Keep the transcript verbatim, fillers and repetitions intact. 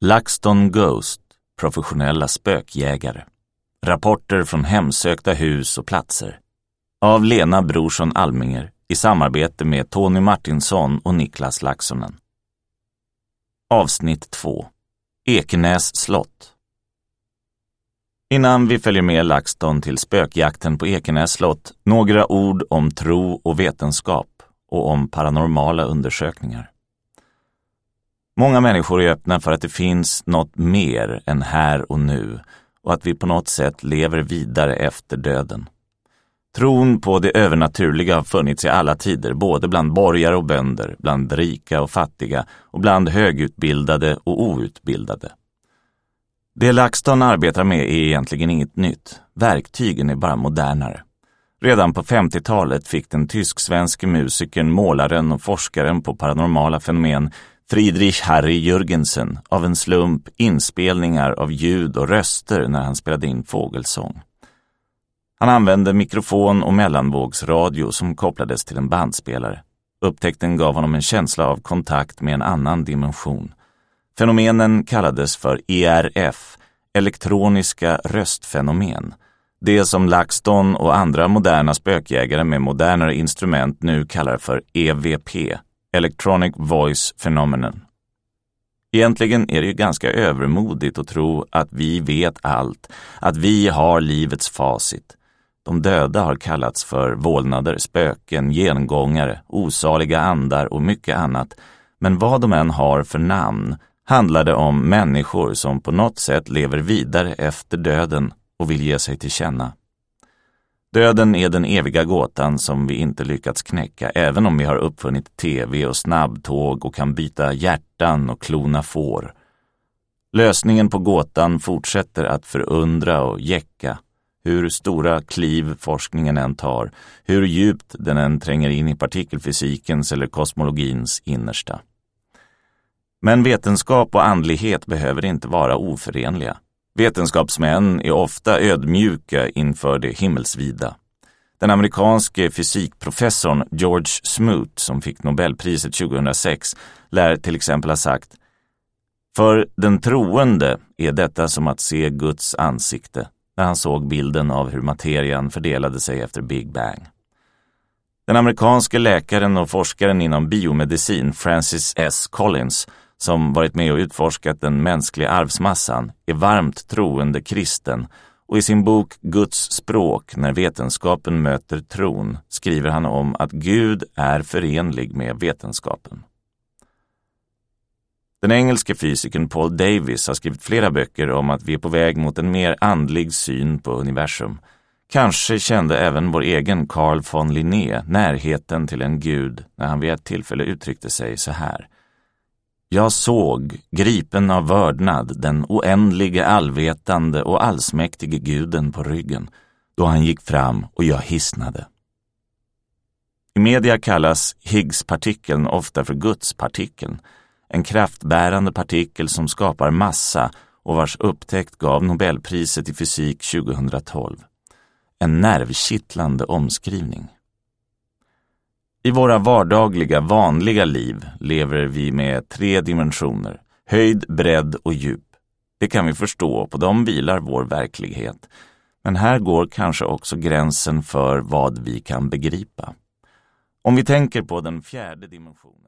LaxTon Ghost, professionella spökjägare. Rapporter från hemsökta hus och platser. Av Lena Brorsson Alminger i samarbete med Tony Martinsson och Niklas Laxonen. Avsnitt två. Ekenäs slott. Innan vi följer med LaxTon till spökjakten på Ekenäs slott, några ord om tro och vetenskap och om paranormala undersökningar. Många människor är öppna för att det finns något mer än här och nu och att vi på något sätt lever vidare efter döden. Tron på det övernaturliga har funnits i alla tider, både bland borgare och bönder, bland rika och fattiga och bland högutbildade och outbildade. Det LaxTon arbetar med är egentligen inget nytt. Verktygen är bara modernare. Redan på femtiotalet fick den tysk-svenske musikern, målaren och forskaren på paranormala fenomen Friedrich Harry Jürgensen av en slump inspelningar av ljud och röster när han spelade in fågelsång. Han använde mikrofon och mellanvågsradio som kopplades till en bandspelare. Upptäckten gav honom en känsla av kontakt med en annan dimension. Fenomenen kallades för E R F, elektroniska röstfenomen. Det som LaxTon och andra moderna spökjägare med modernare instrument nu kallar för E V P, Electronic Voice Phenomenon. Egentligen är det ju ganska övermodigt att tro att vi vet allt, att vi har livets facit. De döda har kallats för vålnader, spöken, gengångare, osaliga andar och mycket annat. Men vad de än har för namn handlar det om människor som på något sätt lever vidare efter döden och vill ge sig till känna. Döden är den eviga gåtan som vi inte lyckats knäcka, även om vi har uppfunnit tv och snabbtåg och kan byta hjärtan och klona får. Lösningen på gåtan fortsätter att förundra och jäcka. Hur stora kliv forskningen än tar, hur djupt den än tränger in i partikelfysikens eller kosmologins innersta. Men vetenskap och andlighet behöver inte vara oförenliga. Vetenskapsmän är ofta ödmjuka inför det himmelsvida. Den amerikanske fysikprofessorn George Smoot, som fick Nobelpriset tjugohundrasex, lär till exempel ha sagt: "För den troende är detta som att se Guds ansikte", när han såg bilden av hur materian fördelade sig efter Big Bang. Den amerikanske läkaren och forskaren inom biomedicin Francis S. Collins, som varit med och utforskat den mänskliga arvsmassan, är varmt troende kristen, och i sin bok Guds språk, när vetenskapen möter tron, skriver han om att Gud är förenlig med vetenskapen. Den engelske fysikern Paul Davies har skrivit flera böcker om att vi är på väg mot en mer andlig syn på universum. Kanske kände även vår egen Carl von Linné närheten till en gud när han vid ett tillfälle uttryckte sig så här: "Jag såg, gripen av vördnad, den oändlige, allvetande och allsmäktige guden på ryggen, då han gick fram och jag hissnade." I media kallas Higgs-partikeln ofta för Gudspartikeln, en kraftbärande partikel som skapar massa och vars upptäckt gav Nobelpriset i fysik tjugohundratolv. En nervkittlande omskrivning. I våra vardagliga, vanliga liv lever vi med tre dimensioner: höjd, bredd och djup. Det kan vi förstå, och på dem vilar vår verklighet. Men här går kanske också gränsen för vad vi kan begripa. Om vi tänker på den fjärde dimensionen.